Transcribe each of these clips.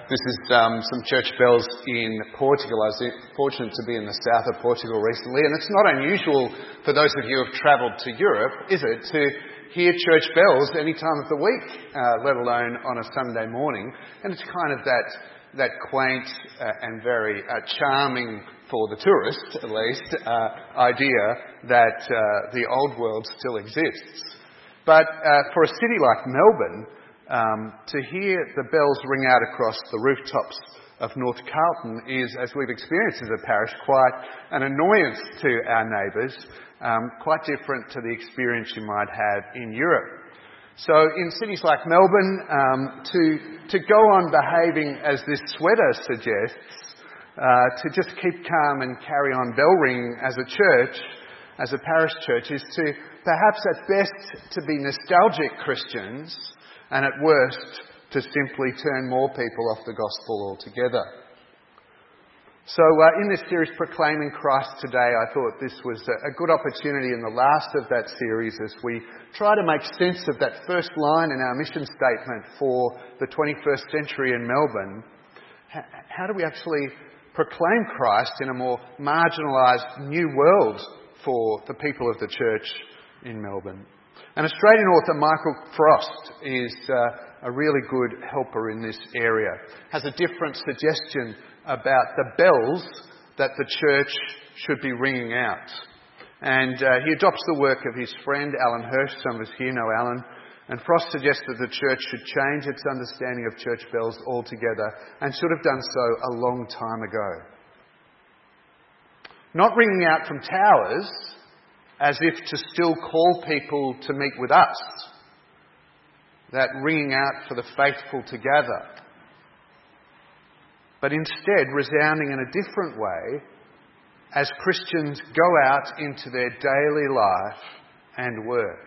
This is some church bells in Portugal. I was fortunate to be in the south of Portugal recently, and it's not unusual for those of you who have travelled to Europe, is it, to hear church bells any time of the week, let alone on a Sunday morning. And it's kind of that quaint and very charming, for the tourist at least, idea that the old world still exists. But for a city like Melbourne, to hear the bells ring out across the rooftops of North Carlton is, as we've experienced as a parish, quite an annoyance to our neighbours, quite different to the experience you might have in Europe. So in cities like Melbourne, to go on behaving as this sweater suggests, to just keep calm and carry on bell ringing as a church, as a parish church, is to perhaps at best to be nostalgic Christians, and at worst to simply turn more people off the gospel altogether. So in this series, Proclaiming Christ Today, I thought this was a good opportunity in the last of that series as we try to make sense of that first line in our mission statement for the 21st century in Melbourne. How do we actually proclaim Christ in a more marginalised new world for the people of the church in Melbourne? And Australian author Michael Frost is a really good helper in this area. Has a different suggestion about the bells that the church should be ringing out. And he adopts the work of his friend Alan Hirsch. Some of us here know Alan. And Frost suggests that the church should change its understanding of church bells altogether, and should have done so a long time ago. Not ringing out from towers, as if to still call people to meet with us. That ringing out for the faithful to gather. But instead resounding in a different way as Christians go out into their daily life and work.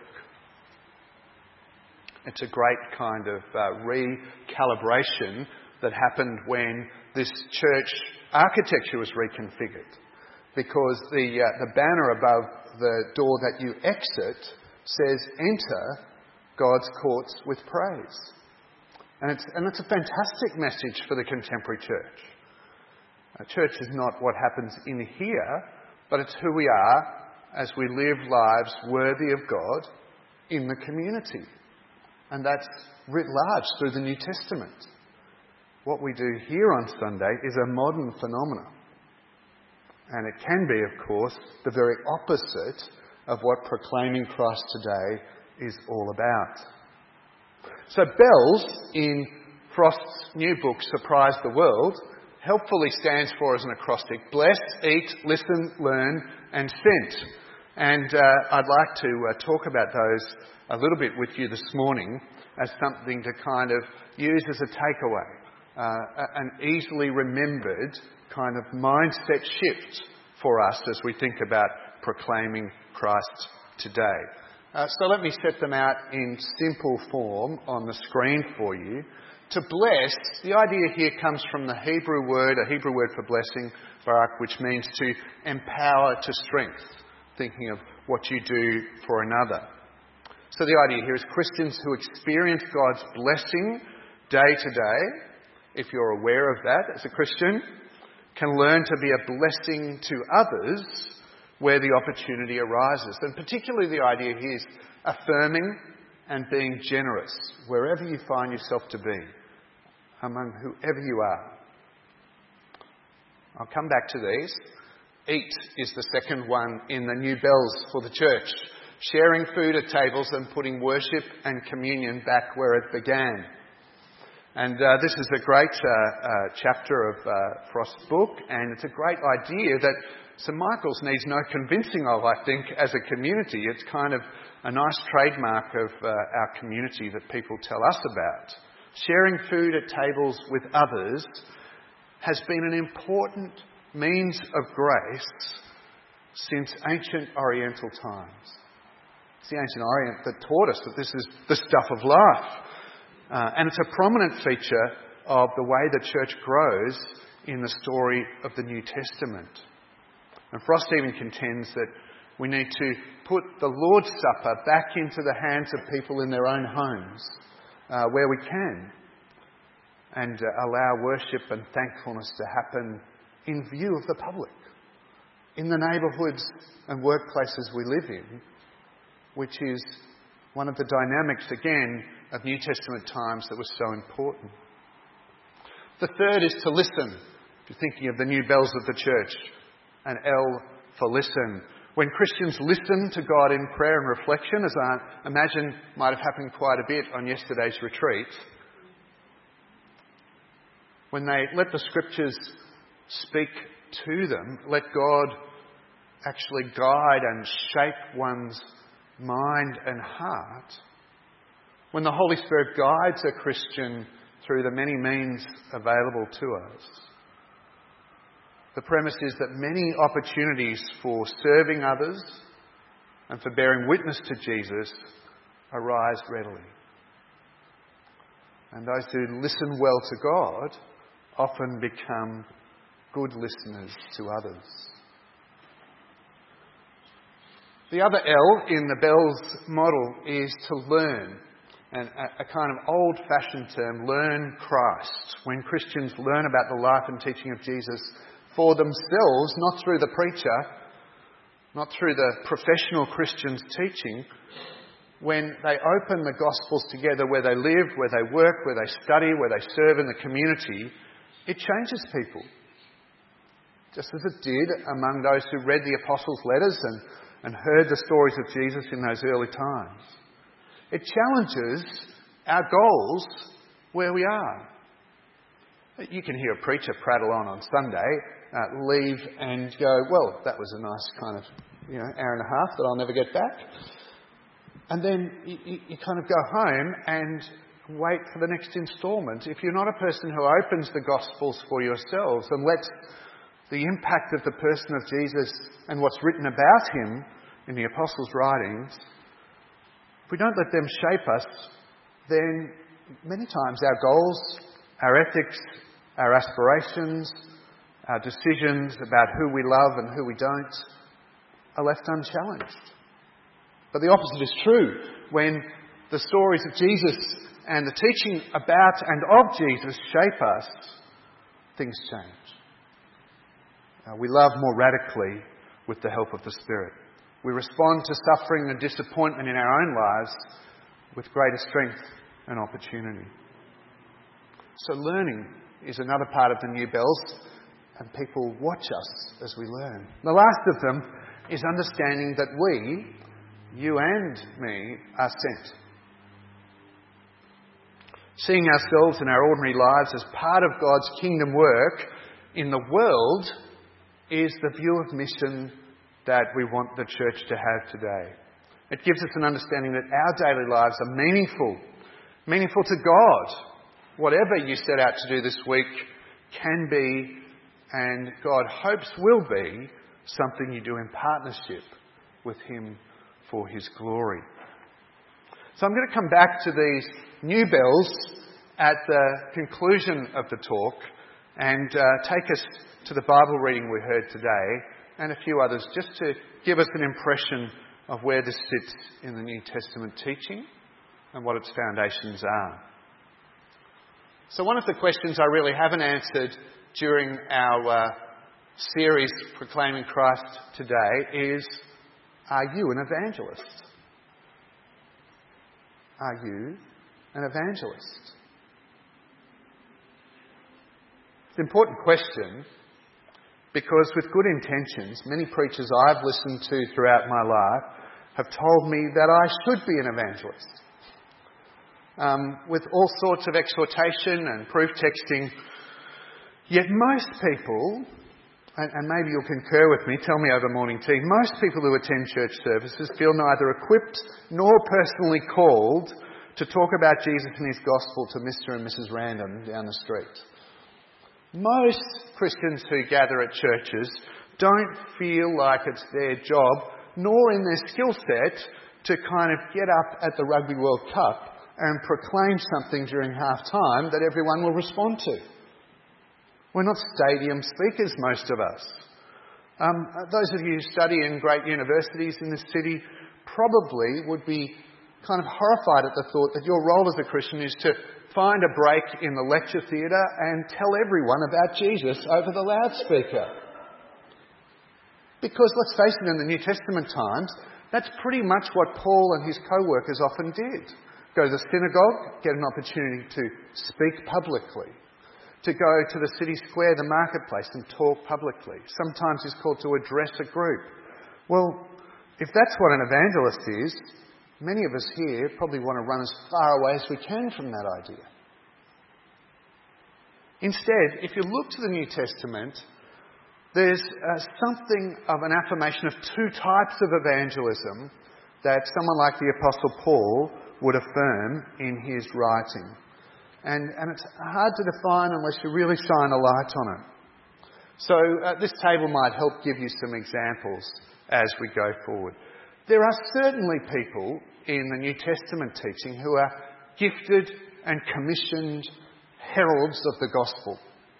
It's a great kind of recalibration that happened when this church architecture was reconfigured. Because the banner above the door that you exit says, "Enter God's courts with praise." And it's a fantastic message for the contemporary church. A church is not what happens in here, but it's who we are as we live lives worthy of God in the community. And that's writ large through the New Testament. What we do here on Sunday is a modern phenomenon. And it can be, of course, the very opposite of what Proclaiming Christ Today is all about. So bells, in Frost's new book, Surprise the World, helpfully stands for as an acrostic: bless, eat, listen, learn and sent. And I'd like to talk about those a little bit with you this morning as something to kind of use as a takeaway, an easily remembered kind of mindset shift for us as we think about proclaiming Christ today. So let me set them out in simple form on the screen for you. To bless, the idea here comes from the Hebrew word for blessing, barak, which means to empower to strength, thinking of what you do for another. So the idea here is Christians who experience God's blessing day to day, if you're aware of that as a Christian, can learn to be a blessing to others where the opportunity arises. And particularly the idea here is affirming and being generous wherever you find yourself to be, among whoever you are. I'll come back to these. Eat is the second one in the new bells for the church. Sharing food at tables and putting worship and communion back where it began. And this is a great chapter of Frost's book, and it's a great idea that St Michael's needs no convincing of, I think, as a community. It's kind of a nice trademark of our community that people tell us about. Sharing food at tables with others has been an important means of grace since ancient Oriental times. It's the ancient Orient that taught us that this is the stuff of life. And it's a prominent feature of the way the church grows in the story of the New Testament. And Frost even contends that we need to put the Lord's Supper back into the hands of people in their own homes, where we can. and allow worship and thankfulness to happen in view of the public, in the neighbourhoods and workplaces we live in, which is one of the dynamics, again, of New Testament times that was so important. The third is to listen. If you're thinking of the new bells of the church, an L for listen. When Christians listen to God in prayer and reflection, as I imagine might have happened quite a bit on yesterday's retreat, when they let the Scriptures speak to them, let God actually guide and shape one's mind and heart, when the Holy Spirit guides a Christian through the many means available to us, the premise is that many opportunities for serving others and for bearing witness to Jesus arise readily. And those who listen well to God often become good listeners to others. The other L in the Bells model is to learn. And a kind of old-fashioned term, learn Christ. When Christians learn about the life and teaching of Jesus for themselves, not through the preacher, not through the professional Christian's teaching, when they open the Gospels together where they live, where they work, where they study, where they serve in the community, it changes people. Just as it did among those who read the Apostles' letters and heard the stories of Jesus in those early times. It challenges our goals where we are. You can hear a preacher prattle on Sunday, leave and go, well, that was a nice kind of hour and a half that I'll never get back. And then you kind of go home and wait for the next instalment. If you're not a person who opens the Gospels for yourselves and lets the impact of the person of Jesus and what's written about him in the Apostles' writings, if we don't let them shape us, then many times our goals, our ethics, our aspirations, our decisions about who we love and who we don't are left unchallenged. But the opposite is true. When the stories of Jesus and the teaching about and of Jesus shape us, things change. We love more radically with the help of the Spirit. We respond to suffering and disappointment in our own lives with greater strength and opportunity. So learning is another part of the new bells, and people watch us as we learn. The last of them is understanding that we, you and me, are sent. Seeing ourselves and our ordinary lives as part of God's kingdom work in the world is the view of mission that we want the church to have today. It gives us an understanding that our daily lives are meaningful to God. Whatever you set out to do this week can be, and God hopes will be, something you do in partnership with Him for His glory. So I'm going to come back to these new bells at the conclusion of the talk and take us to the Bible reading we heard today and a few others, just to give us an impression of where this sits in the New Testament teaching and what its foundations are. So one of the questions I really haven't answered during our series Proclaiming Christ today is, are you an evangelist? Are you an evangelist? It's an important question because with good intentions, many preachers I've listened to throughout my life have told me that I should be an evangelist. With all sorts of exhortation and proof texting. Yet most people, and maybe you'll concur with me, tell me over morning tea, most people who attend church services feel neither equipped nor personally called to talk about Jesus and His gospel to Mr. and Mrs. Random down the street. Most Christians who gather at churches don't feel like it's their job, nor in their skill set, to kind of get up at the Rugby World Cup and proclaim something during half-time that everyone will respond to. We're not stadium speakers, most of us. Those of you who study in great universities in this city probably would be kind of horrified at the thought that your role as a Christian is to find a break in the lecture theatre and tell everyone about Jesus over the loudspeaker. Because let's face it, in the New Testament times, that's pretty much what Paul and his co-workers often did. Go to the synagogue, get an opportunity to speak publicly. To go to the city square, the marketplace, and talk publicly. Sometimes he's called to address a group. Well, if that's what an evangelist is, many of us here probably want to run as far away as we can from that idea. Instead, if you look to the New Testament, there's something of an affirmation of two types of evangelism that someone like the Apostle Paul would affirm in his writing. And it's hard to define unless you really shine a light on it. So this table might help give you some examples as we go forward. There are certainly people in the New Testament teaching who are gifted and commissioned heralds of the gospel.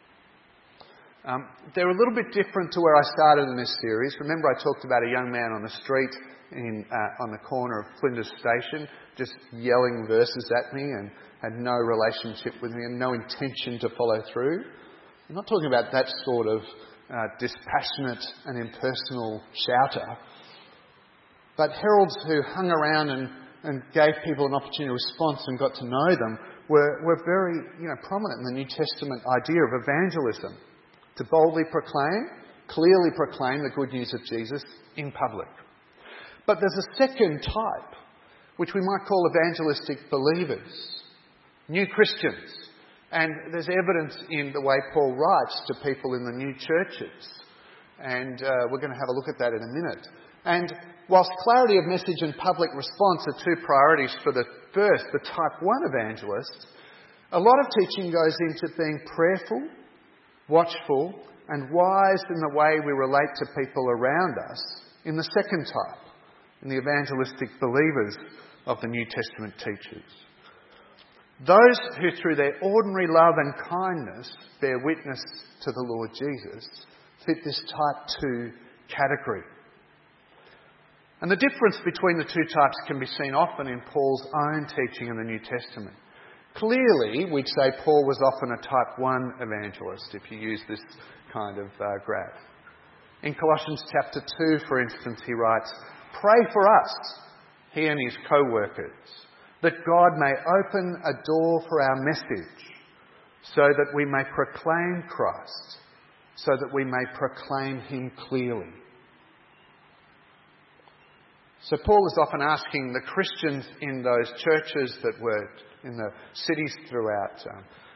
They're a little bit different to where I started in this series. Remember I talked about a young man on the street on the corner of Flinders Station just yelling verses at me and had no relationship with me and no intention to follow through. I'm not talking about that sort of dispassionate and impersonal shouter, but heralds who hung around and gave people an opportunity to respond and got to know them were very prominent in the New Testament idea of evangelism. To boldly proclaim, clearly proclaim the good news of Jesus in public. But there's a second type, which we might call evangelistic believers, new Christians. And there's evidence in the way Paul writes to people in the new churches. And we're going to have a look at that in a minute. And whilst clarity of message and public response are two priorities for the type 1 evangelist, a lot of teaching goes into being prayerful, watchful and wise in the way we relate to people around us in the second type, in the evangelistic believers of the New Testament teachers. Those who through their ordinary love and kindness bear witness to the Lord Jesus fit this type 2 category. And the difference between the two types can be seen often in Paul's own teaching in the New Testament. Clearly, we'd say Paul was often a type 1 evangelist, if you use this kind of graph. In Colossians chapter 2, for instance, he writes, "Pray for us," he and his co-workers, "that God may open a door for our message, so that we may proclaim Christ, so that we may proclaim him clearly." So Paul is often asking the Christians in those churches that were in the cities throughout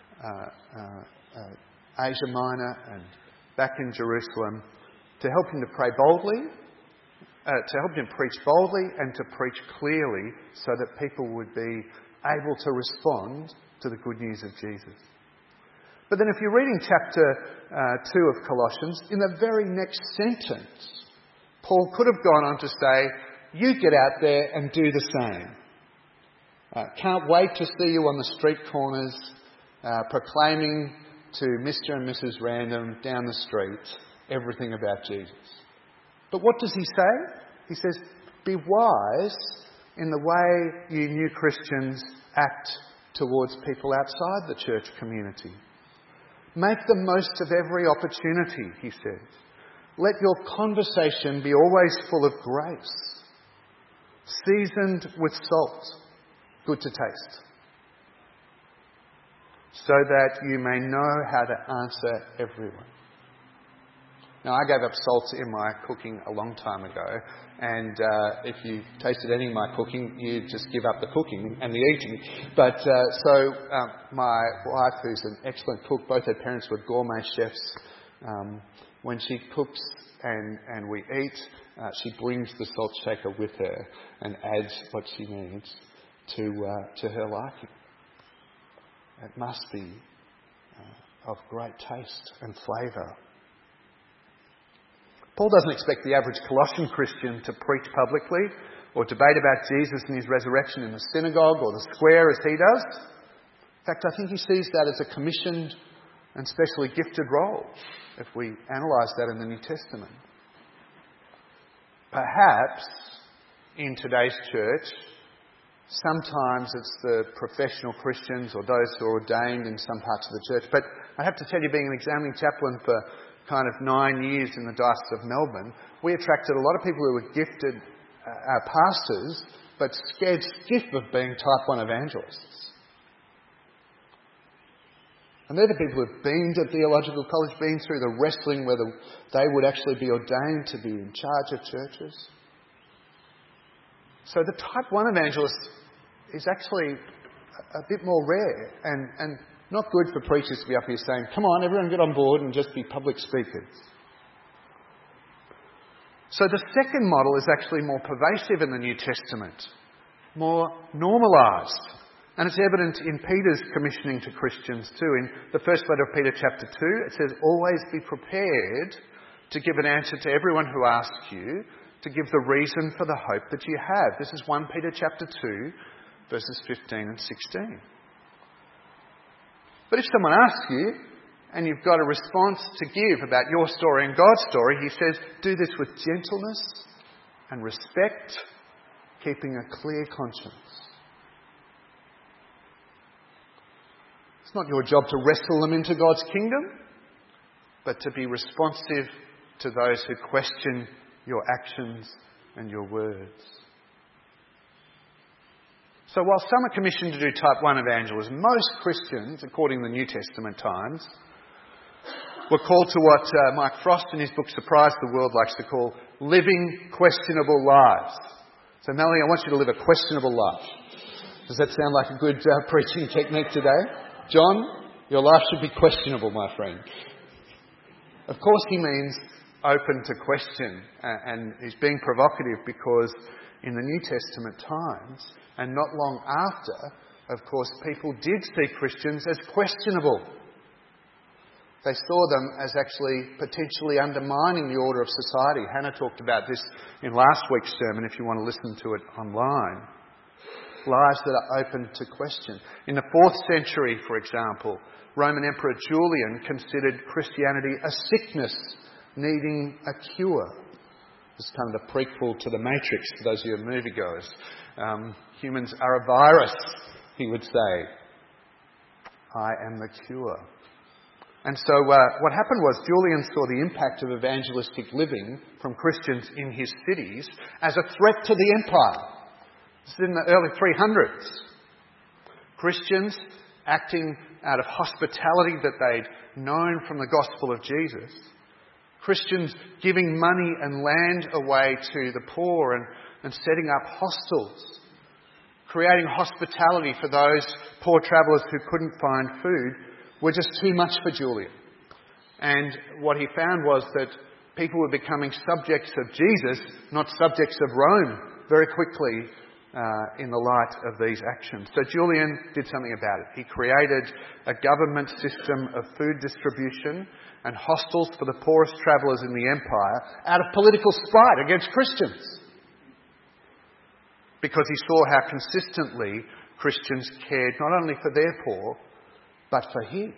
Asia Minor and back in Jerusalem to help him to pray boldly, to help him preach boldly and to preach clearly so that people would be able to respond to the good news of Jesus. But then if you read in chapter 2 of Colossians, in the very next sentence, Paul could have gone on to say, "You get out there and do the same. Can't wait to see you on the street corners proclaiming to Mr. and Mrs. Random down the street everything about Jesus." But what does he say? He says, "Be wise in the way you new Christians act towards people outside the church community. Make the most of every opportunity," he says. "Let your conversation be always full of grace, seasoned with salt, good to taste, so that you may know how to answer everyone." Now, I gave up salt in my cooking a long time ago, and if you tasted any of my cooking, you just give up the cooking and the eating. But my wife, who's an excellent cook, both her parents were gourmet chefs. When she cooks and we eat, she brings the salt shaker with her and adds what she needs to her liking. It must be of great taste and flavour. Paul doesn't expect the average Colossian Christian to preach publicly or debate about Jesus and his resurrection in the synagogue or the square as he does. In fact, I think he sees that as a commissioned and specially gifted role if we analyse that in the New Testament. Perhaps in today's church, Sometimes it's the professional Christians or those who are ordained in some parts of the church. But I have to tell you, being an examining chaplain for kind of 9 years in the Diocese of Melbourne, we attracted a lot of people who were gifted pastors, but scared stiff of being type 1 evangelists. And they're the people who've been to theological college, been through the wrestling whether they would actually be ordained to be in charge of churches. So the type 1 evangelist is actually a bit more rare and not good for preachers to be up here saying, come on, everyone get on board and just be public speakers. So the second model is actually more pervasive in the New Testament, more normalised. And it's evident in Peter's commissioning to Christians too. In the first letter of Peter chapter 2, it says, always be prepared to give an answer to everyone who asks you, to give the reason for the hope that you have. This is 1 Peter chapter 2, verses 15 and 16. But if someone asks you, and you've got a response to give about your story and God's story, he says, do this with gentleness and respect, keeping a clear conscience. It's not your job to wrestle them into God's kingdom, but to be responsive to those who question your actions and your words. So while some are commissioned to do type 1 evangelism, most Christians, according to the New Testament times, were called to what Mike Frost in his book Surprise the World likes to call living questionable lives. So Melanie, I want you to live a questionable life. Does that sound like a good preaching technique today? John, your life should be questionable, my friend. Of course he means open to question, and he's being provocative because in the New Testament times, and not long after, of course, people did see Christians as questionable. They saw them as actually potentially undermining the order of society. Hannah talked about this in last week's sermon, if you want to listen to it online. Lives that are open to question. In the 4th century, for example, Roman Emperor Julian considered Christianity a sickness needing a cure. This is kind of the prequel to The Matrix, for those of you who are moviegoers. Humans are a virus, he would say. I am the cure. And so what happened was Julian saw the impact of evangelistic living from Christians in his cities as a threat to the empire. This is in the early 300s. Christians acting out of hospitality that they'd known from the gospel of Jesus. Christians giving money and land away to the poor and setting up hostels. Creating hospitality for those poor travellers who couldn't find food were just too much for Julian. And what he found was that people were becoming subjects of Jesus, not subjects of Rome, very quickly in the light of these actions. So Julian did something about it. He created a government system of food distribution and hostels for the poorest travellers in the empire out of political spite against Christians. Because he saw how consistently Christians cared not only for their poor, but for his.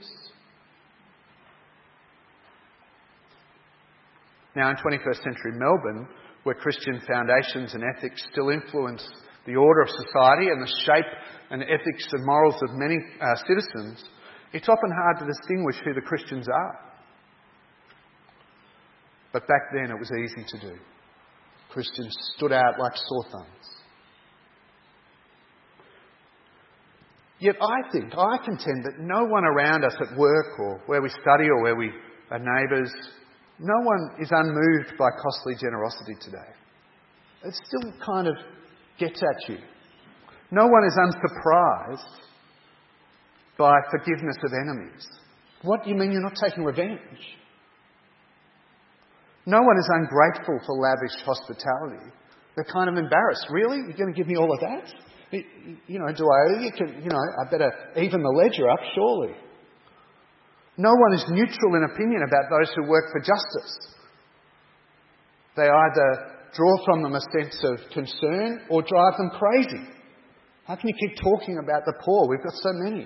Now in 21st century Melbourne, where Christian foundations and ethics still influence the order of society and the shape and ethics and morals of many citizens, it's often hard to distinguish who the Christians are. But back then it was easy to do. Christians stood out like sore thumbs. Yet I contend that no one around us at work or where we study or where we are neighbours, no one is unmoved by costly generosity today. It still kind of gets at you. No one is unsurprised by forgiveness of enemies. What do you mean you're not taking revenge? No one is ungrateful for lavish hospitality. They're kind of embarrassed. Really? You're going to give me all of that? You know, do I owe you? I better even the ledger up, surely. No one is neutral in opinion about those who work for justice. They either draw from them a sense of concern or drive them crazy. How can you keep talking about the poor? We've got so many.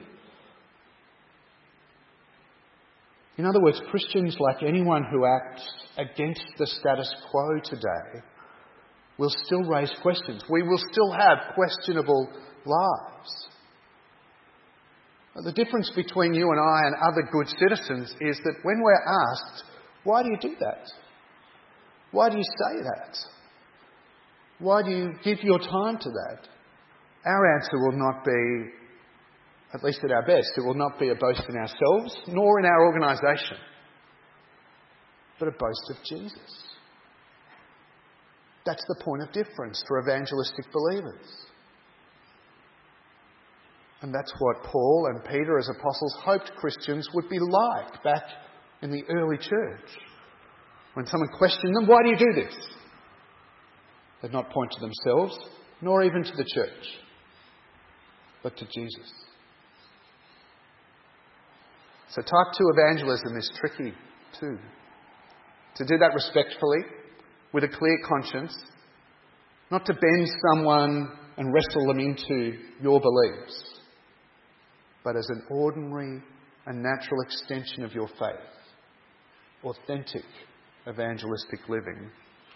In other words, Christians, like anyone who acts against the status quo today, will still raise questions. We will still have questionable lives. The difference between you and I and other good citizens is that when we're asked, why do you do that? Why do you say that? Why do you give your time to that? Our answer will not be, at least at our best, it will not be a boast in ourselves, nor in our organisation, but a boast of Jesus. That's the point of difference for evangelistic believers. And that's what Paul and Peter as apostles hoped Christians would be like back in the early church. When someone questioned them, why do you do this? They'd not point to themselves, nor even to the church, but to Jesus. So type 2 evangelism is tricky too. To do that respectfully, with a clear conscience, not to bend someone and wrestle them into your beliefs, but as an ordinary and natural extension of your faith, authentic evangelistic living,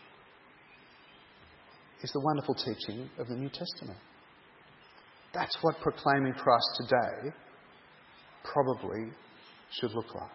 is the wonderful teaching of the New Testament. That's what proclaiming Christ today probably should look like.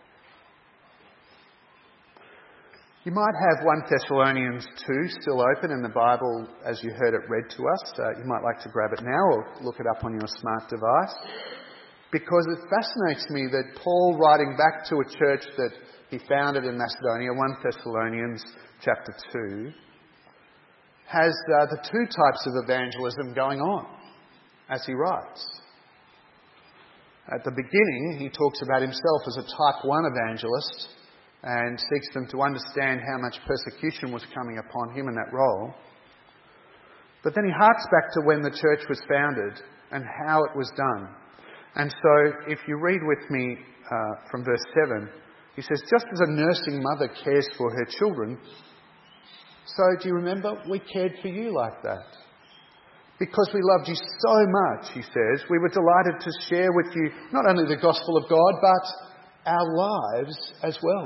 You might have 1 Thessalonians 2 still open in the Bible as you heard it read to us. You might like to grab it now or look it up on your smart device. Because it fascinates me that Paul, writing back to a church that he founded in Macedonia, 1 Thessalonians chapter 2, has the two types of evangelism going on as he writes. At the beginning, he talks about himself as a type 1 evangelist and seeks them to understand how much persecution was coming upon him in that role. But then he harks back to when the church was founded and how it was done. And so, if you read with me from verse 7, he says, just as a nursing mother cares for her children, so do you remember? We cared for you like that. Because we loved you so much, he says, we were delighted to share with you not only the gospel of God, but our lives as well.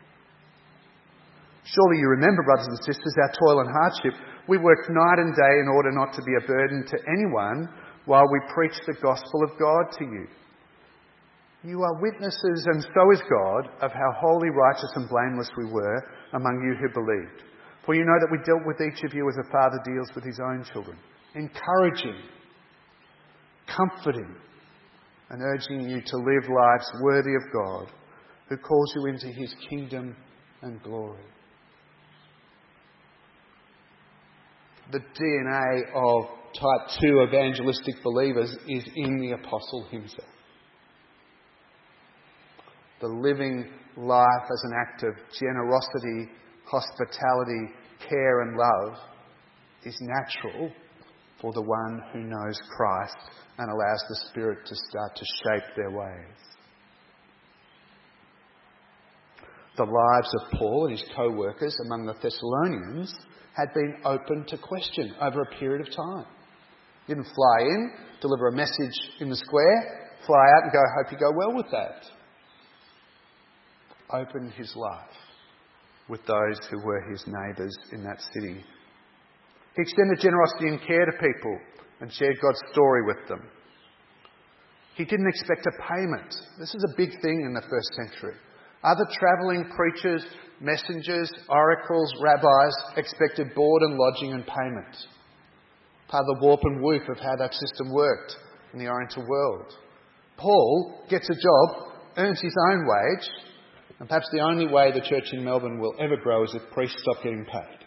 Surely you remember, brothers and sisters, our toil and hardship. We worked night and day in order not to be a burden to anyone while we preach the gospel of God to you. You are witnesses, and so is God, of how holy, righteous and blameless we were among you who believed. For you know that we dealt with each of you as a father deals with his own children, encouraging, comforting, and urging you to live lives worthy of God, who calls you into his kingdom and glory. The DNA of type 2 evangelistic believers is in the apostle himself. The living life as an act of generosity, hospitality, care and love is natural for the one who knows Christ and allows the Spirit to start to shape their ways. The lives of Paul and his co-workers among the Thessalonians had been open to question over a period of time. He didn't fly in, deliver a message in the square, fly out and go, hope you go well with that. Opened his life with those who were his neighbours in that city. He extended generosity and care to people and shared God's story with them. He didn't expect a payment. This is a big thing in the first century. Other travelling preachers, messengers, oracles, rabbis expected board and lodging and payment. Part of the warp and woof of how that system worked in the Oriental world. Paul gets a job, earns his own wage, and perhaps the only way the church in Melbourne will ever grow is if priests stop getting paid.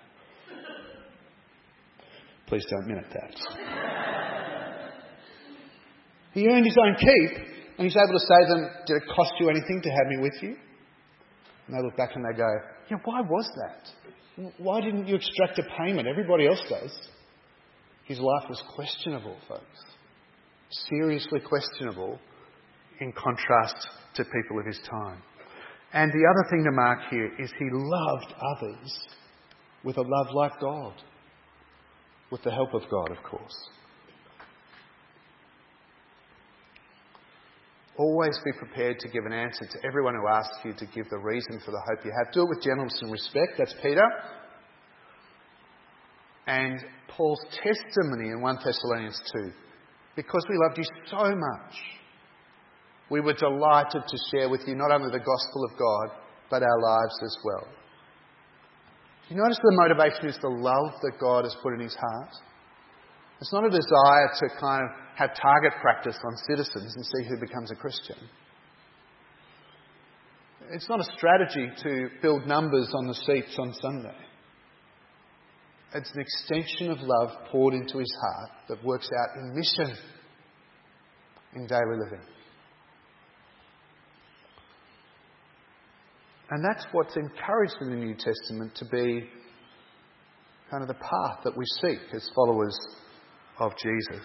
Please don't minute that. He earned his own keep, and he's able to say to them, did it cost you anything to have me with you? And they look back and they go, yeah, why was that? Why didn't you extract a payment? Everybody else does. His life was questionable, folks. Seriously questionable in contrast to people of his time. And the other thing to mark here is he loved others with a love like God. With the help of God, of course. Always be prepared to give an answer to everyone who asks you to give the reason for the hope you have. Do it with gentleness and respect. That's Peter. And Paul's testimony in 1 Thessalonians 2, because we loved you so much, we were delighted to share with you not only the gospel of God, but our lives as well. You notice the motivation is the love that God has put in his heart? It's not a desire to kind of have target practice on citizens and see who becomes a Christian. It's not a strategy to build numbers on the seats on Sunday. It's an extension of love poured into his heart that works out in mission, in daily living. And that's what's encouraged in the New Testament to be kind of the path that we seek as followers of Jesus.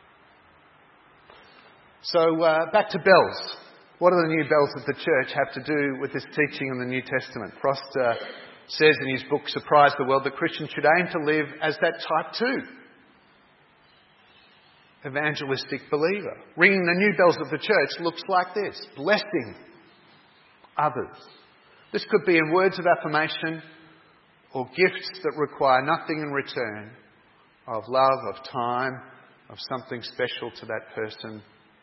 So back to bells. What do the new bells of the church have to do with this teaching in the New Testament? Frost says in his book, Surprise the World, that Christians should aim to live as that type 2 evangelistic believer. Ringing the new bells of the church looks like this: blessing others. This could be in words of affirmation or gifts that require nothing in return, of love, of time, of something special to that person.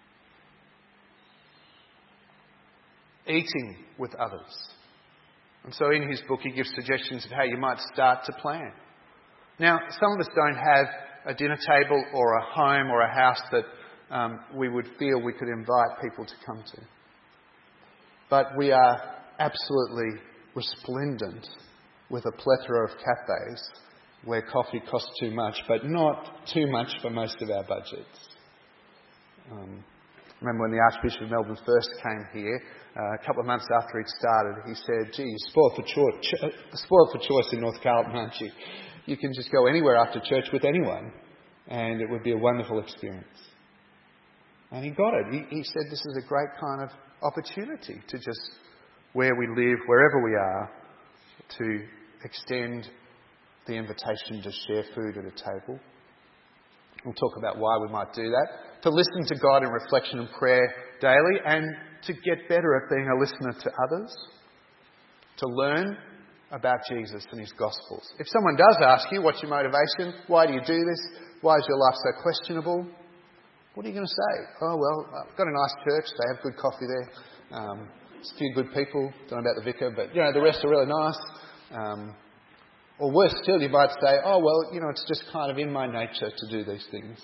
Eating with others. And so in his book he gives suggestions of how you might start to plan. Now, some of us don't have a dinner table or a home or a house that we would feel we could invite people to come to. But we are absolutely resplendent with a plethora of cafes where coffee costs too much, but not too much for most of our budgets. Remember when the Archbishop of Melbourne first came here, a couple of months after he'd started, he said, "Gee, you're spoiled for choice in North Carlton, aren't you? You can just go anywhere after church with anyone, and it would be a wonderful experience." And he got it. He said this is a great kind of opportunity to just, where we live, wherever we are, to extend the invitation to share food at a table. We'll talk about why we might do that. To listen to God in reflection and prayer daily, and to get better at being a listener to others. To learn about Jesus and his Gospels. If someone does ask you, what's your motivation? Why do you do this? Why is your life so questionable? What are you going to say? Oh, well, I've got a nice church. They have good coffee there. There's a few good people. Don't know about the vicar, but, the rest are really nice. Or worse still, you might say, oh, well, it's just kind of in my nature to do these things.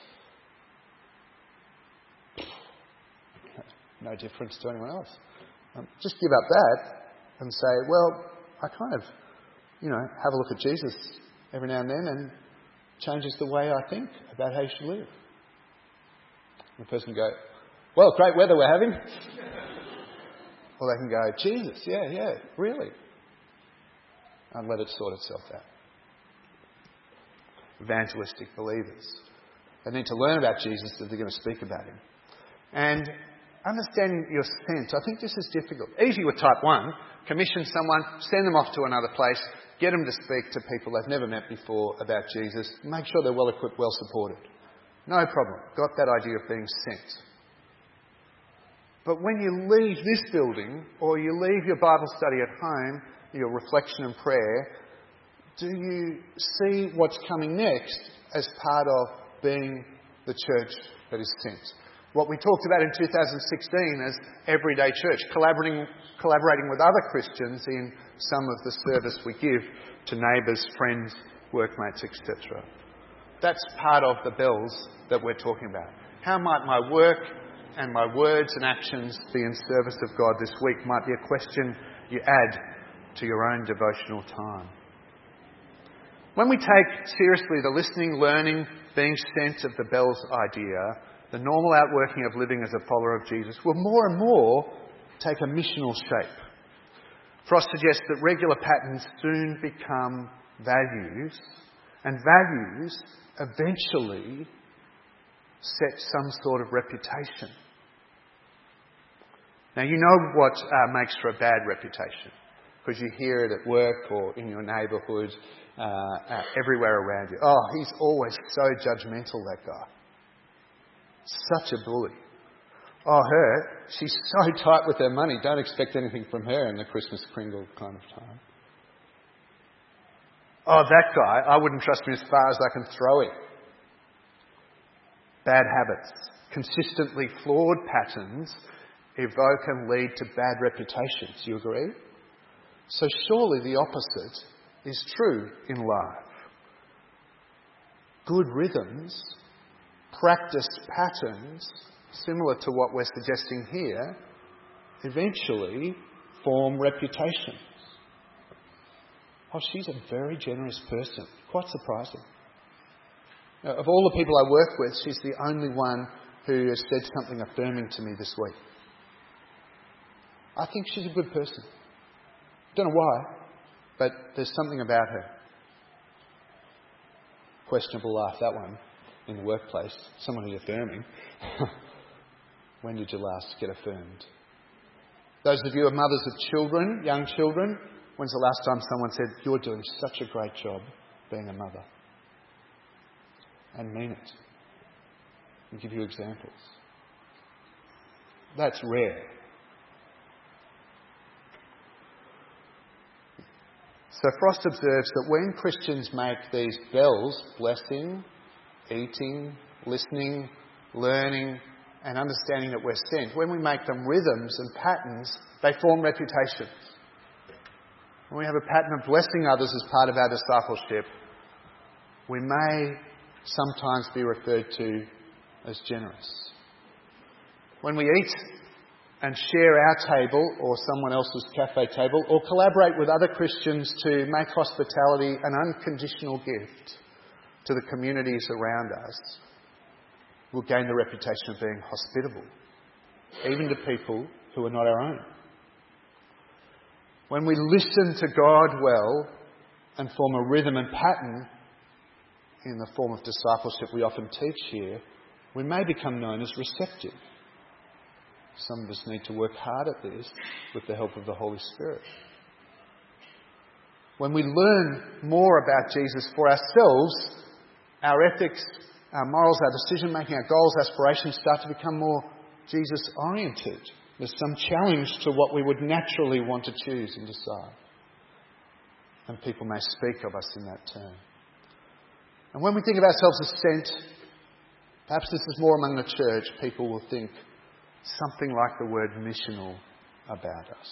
No difference to anyone else. Just give up that and say, well, I kind of, have a look at Jesus every now and then, and changes the way I think about how you should live. And the person can go, well, great weather we're having. Or they can go, Jesus, yeah, really. And let it sort itself out. Evangelistic believers. They need to learn about Jesus if they're going to speak about him. And understanding your sense, I think this is difficult. Easy with type 1. Commission someone, send them off to another place, get them to speak to people they've never met before about Jesus. Make sure they're well equipped, well supported. No problem. Got that idea of being sent. But when you leave this building, or you leave your Bible study at home, your reflection and prayer, do you see what's coming next as part of being the church that is sent? What we talked about in 2016 as everyday church, collaborating with other Christians in some of the service we give to neighbours, friends, workmates, etc. That's part of the bells that we're talking about. How might my work and my words and actions be in service of God this week? Might be a question you add to your own devotional time. When we take seriously the listening, learning, being sent of the bells idea, the normal outworking of living as a follower of Jesus will more and more take a missional shape. Frost suggests that regular patterns soon become values, and values eventually set some sort of reputation. Now, you know what makes for a bad reputation, because you hear it at work or in your neighbourhood, everywhere around you. Oh, he's always so judgmental, that guy. Such a bully. Oh, her, she's so tight with her money. Don't expect anything from her in the Christmas Kringle kind of time. Oh, that guy, I wouldn't trust him as far as I can throw him. Bad habits, consistently flawed patterns evoke and lead to bad reputations. You agree? So surely the opposite is true in life. Good rhythms, practiced patterns, similar to what we're suggesting here, eventually form reputations. Oh, she's a very generous person. Quite surprising. Now, of all the people I work with, she's the only one who has said something affirming to me this week. I think she's a good person. Don't know why, but there's something about her. Questionable laugh, that one, in the workplace. Someone who's affirming. When did you last get affirmed? Those of you who are mothers of children, young children, when's the last time someone said, "You're doing such a great job being a mother"? And mean it. And give you examples. That's rare. So Frost observes that when Christians make these bells, blessing, eating, listening, learning, and understanding that we're sent, when we make them rhythms and patterns, they form reputations. When we have a pattern of blessing others as part of our discipleship, we may sometimes be referred to as generous. When we eat and share our table or someone else's cafe table, or collaborate with other Christians to make hospitality an unconditional gift to the communities around us, we'll gain the reputation of being hospitable, even to people who are not our own. When we listen to God well and form a rhythm and pattern in the form of discipleship we often teach here, we may become known as receptive. Some of us need to work hard at this with the help of the Holy Spirit. When we learn more about Jesus for ourselves, our ethics, our morals, our decision-making, our goals, aspirations start to become more Jesus-oriented. There's some challenge to what we would naturally want to choose and decide. And people may speak of us in that term. And when we think of ourselves as sent, perhaps this is more among the church, people will think something like the word missional about us.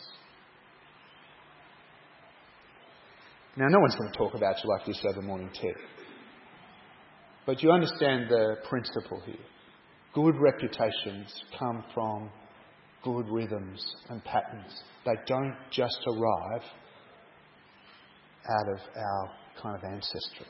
Now, no one's going to talk about you like this over morning tea. But you understand the principle here. Good reputations come from good rhythms and patterns. They don't just arrive out of our kind of ancestry.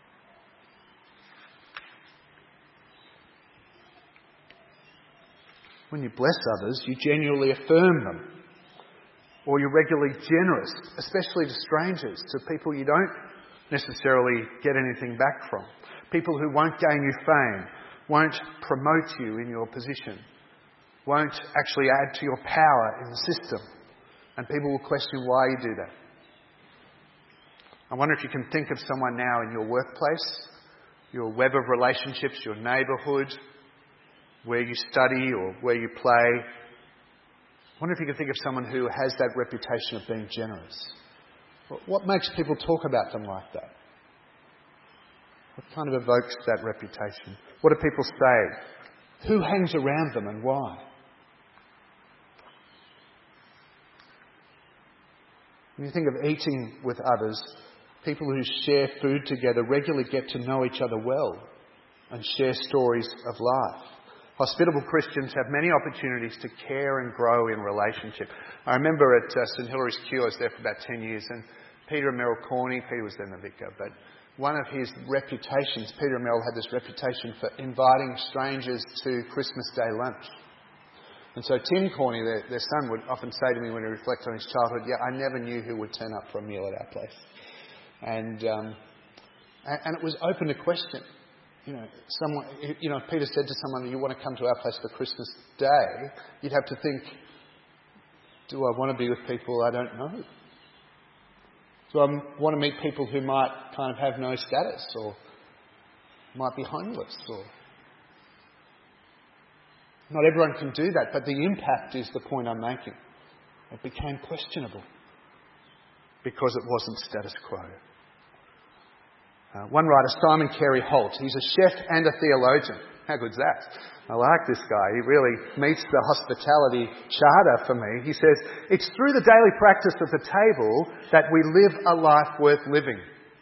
When you bless others, you genuinely affirm them. Or you're regularly generous, especially to strangers, to people you don't necessarily get anything back from. People who won't gain you fame, won't promote you in your position, won't actually add to your power in the system. And people will question why you do that. I wonder if you can think of someone now in your workplace, your web of relationships, your neighbourhood, where you study or where you play. I wonder if you can think of someone who has that reputation of being generous. What makes people talk about them like that? What kind of evokes that reputation? What do people say? Who hangs around them and why? When you think of eating with others, people who share food together regularly get to know each other well and share stories of life. Hospitable Christians have many opportunities to care and grow in relationship. I remember at St Hilary's Kew, I was there for about 10 years, and Peter and Meryl Corney, Peter was then the vicar, but one of his reputations, Peter and Meryl had this reputation for inviting strangers to Christmas Day lunch. And so Tim Corney, their son, would often say to me when he reflected on his childhood, "Yeah, I never knew who would turn up for a meal at our place." And it was open to question. If Peter said to someone, "You want to come to our place for Christmas Day?" you'd have to think, do I want to be with people I don't know? Do I want to meet people who might kind of have no status or might be homeless? Or not everyone can do that, but the impact is the point I'm making. It became questionable because it wasn't status quo. One writer, Simon Carey Holt, he's a chef and a theologian. How good's that? I like this guy. He really meets the hospitality charter for me. He says, it's through the daily practice of the table that we live a life worth living.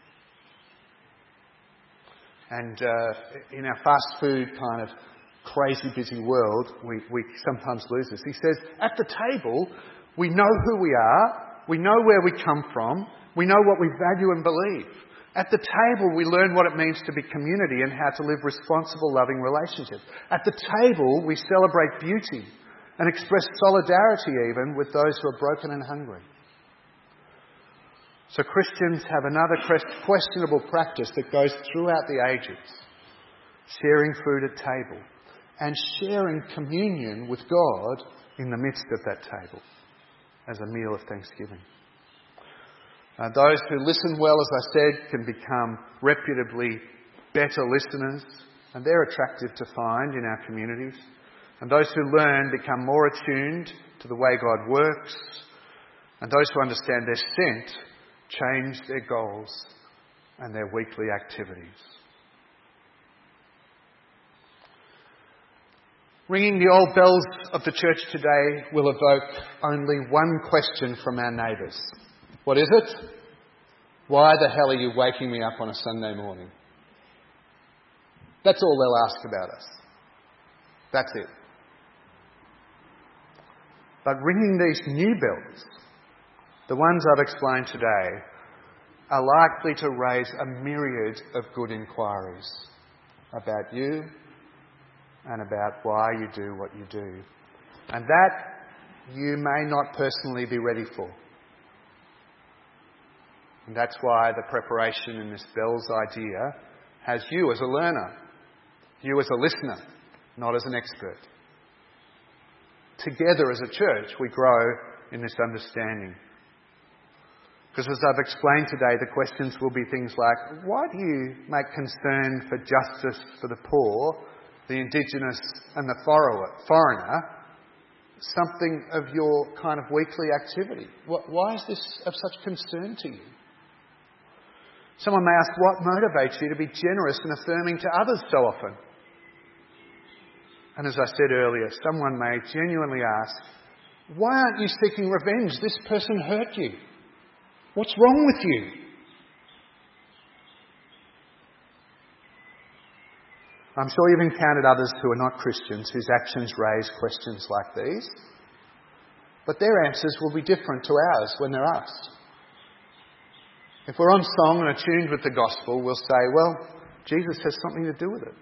And in our fast food kind of crazy busy world, we sometimes lose this. He says, at the table, we know who we are, we know where we come from, we know what we value and believe. At the table, we learn what it means to be community and how to live responsible, loving relationships. At the table, we celebrate beauty and express solidarity even with those who are broken and hungry. So Christians have another questionable practice that goes throughout the ages. Sharing food at table and sharing communion with God in the midst of that table as a meal of thanksgiving. Those who listen well, as I said, can become reputably better listeners, and they're attractive to find in our communities. And those who learn become more attuned to the way God works, and those who understand their sent change their goals and their weekly activities. Ringing the old bells of the church today will evoke only one question from our neighbours. What is it? Why the hell are you waking me up on a Sunday morning? That's all they'll ask about us. That's it. But ringing these new bells, the ones I've explained today, are likely to raise a myriad of good inquiries about you and about why you do what you do. And that you may not personally be ready for. And that's why the preparation in this bells idea has you as a learner, you as a listener, not as an expert. Together as a church, we grow in this understanding. Because as I've explained today, the questions will be things like, why do you make concern for justice for the poor, the indigenous and the foreigner something of your kind of weekly activity? Why is this of such concern to you? Someone may ask, what motivates you to be generous and affirming to others so often? And as I said earlier, someone may genuinely ask, why aren't you seeking revenge? This person hurt you. What's wrong with you? I'm sure you've encountered others who are not Christians whose actions raise questions like these. But their answers will be different to ours when they're asked. If we're on song and attuned with the gospel, we'll say, well, Jesus has something to do with it.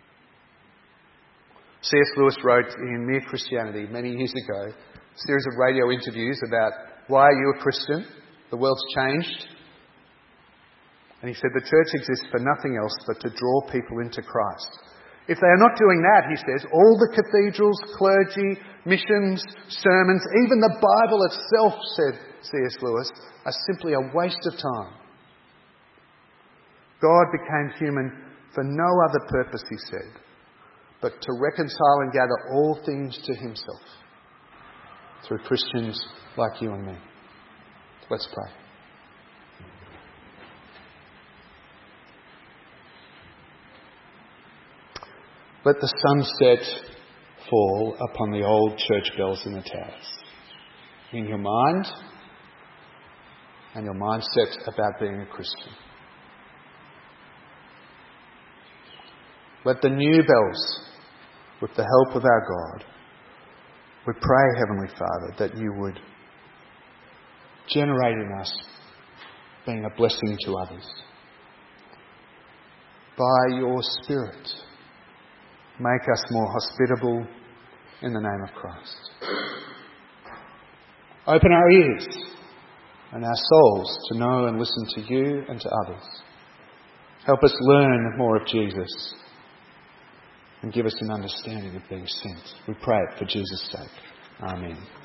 C.S. Lewis wrote in Mere Christianity many years ago a series of radio interviews about why are you a Christian? The world's changed. And he said the church exists for nothing else but to draw people into Christ. If they are not doing that, he says, all the cathedrals, clergy, missions, sermons, even the Bible itself, said C.S. Lewis, are simply a waste of time. God became human for no other purpose, he said, but to reconcile and gather all things to himself through Christians like you and me. Let's pray. Let the sunset fall upon the old church bells in the towers. In your mind and your mindset about being a Christian. Let the new bells, with the help of our God, we pray, Heavenly Father, that you would generate in us being a blessing to others. By your Spirit, make us more hospitable in the name of Christ. Open our ears and our souls to know and listen to you and to others. Help us learn more of Jesus and give us an understanding of being sent. We pray it for Jesus' sake. Amen.